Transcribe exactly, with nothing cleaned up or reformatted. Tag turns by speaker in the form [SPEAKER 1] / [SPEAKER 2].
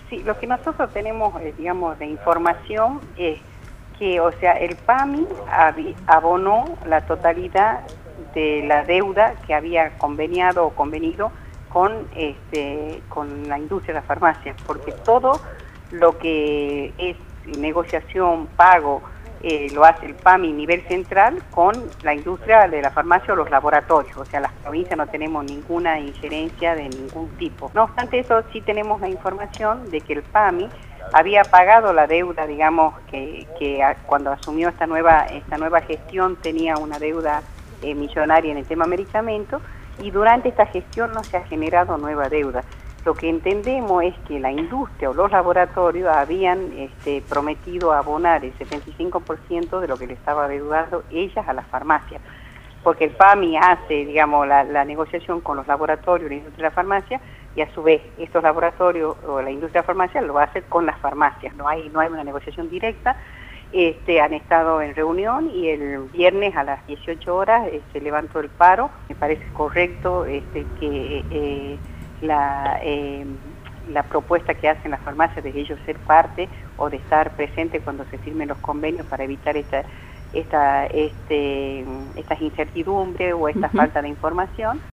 [SPEAKER 1] Sí, lo que nosotros tenemos, eh, digamos, de información es que, o sea, el PAMI abonó la totalidad de la deuda que había conveniado o convenido con, este, con la industria de la farmacia, porque todo lo que es negociación, pago, eh, lo hace el PAMI a nivel central con la industria de la farmacia o los laboratorios, o sea, las provincias no tenemos ninguna injerencia de ningún tipo. No obstante eso, sí tenemos la información de que el PAMI había pagado la deuda, digamos, que, que a, cuando asumió esta nueva, esta nueva gestión tenía una deuda eh, millonaria en el tema medicamento, y durante esta gestión no se ha generado nueva deuda. Lo que entendemos es que la industria o los laboratorios habían este, prometido abonar el setenta y cinco por ciento de lo que le estaba deudando ellas a las farmacias, porque el PAMI hace, digamos, la, la negociación con los laboratorios y la industria de la farmacia, y a su vez estos laboratorios o la industria de la farmacia lo va a hacer con las farmacias, no hay, no hay una negociación directa. Este, han estado en reunión y el viernes a las dieciocho horas eh, se levantó el paro. Me parece correcto este, que eh, la, eh, la propuesta que hacen las farmacias de ellos ser parte o de estar presente cuando se firmen los convenios para evitar esta, esta, este, estas incertidumbres o esta uh-huh. falta de información.